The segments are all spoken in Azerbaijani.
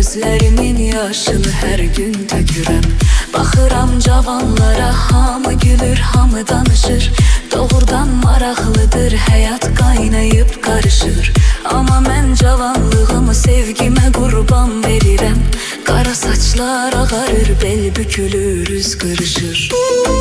gözlərimin yaşını hər gün tökürəm. Baxıram cavanlara, hamı gülür, hamı danışır. Doğrudan maraqlıdır, həyat qaynayıb qarışır. Amma mən cavanlığımı sevgimə qurban verirəm. Qara saçlar ağarır, bel bükülür, üz qırışır.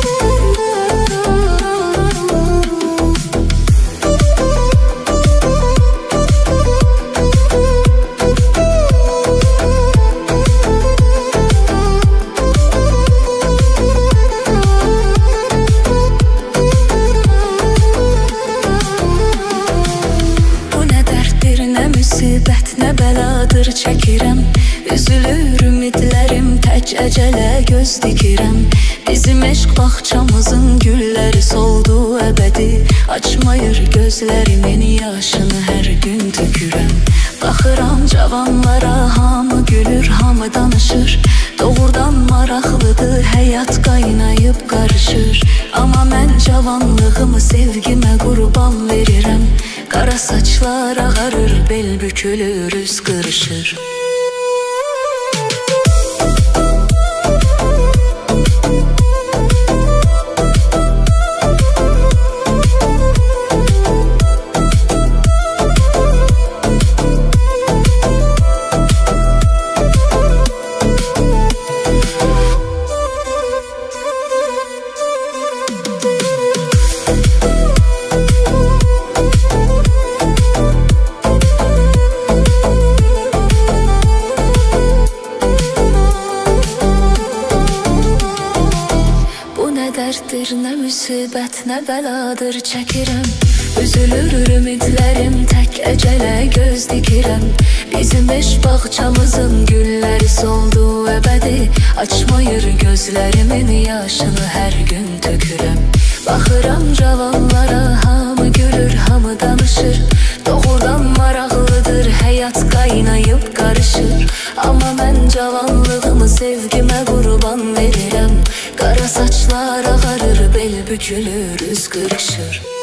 Müsibət nə bəladır çəkirəm. Üzülür ümidlərim, tək əcələ göz dikirəm. Bizim eşq bağçamızın gülləri soldu əbədi. Açmayır gözlərimin yaşını hər gün tökürəm. Baxıram cavanlara, hamı gülür, hamı danışır. Doğrudan maraqlıdır, həyat qaynayıb qarışır. Amma mən cavanlığımı sevgimə qurban verirəm. Qara saçlar ağarır, bel bükülür, üz qırışır. Dərddir, nə müsibət, nə bəladır çəkirəm. Üzülür ümidlərim, tək əcələ göz dikirəm. Bizim eşq bağçamızın gülləri soldu əbədi. Açmayır gözlərimin yaşını hər gün tökürəm. Baxıram cavanlara, hamı gülür, hamı danışır. Doğrudan maraqlıdır, həyat qaynayıb qarışır. Amma mən cavanlığımı sevgimə qurban verirəm. Qara saçlar ağarır, bel bükülür, üz qırışır.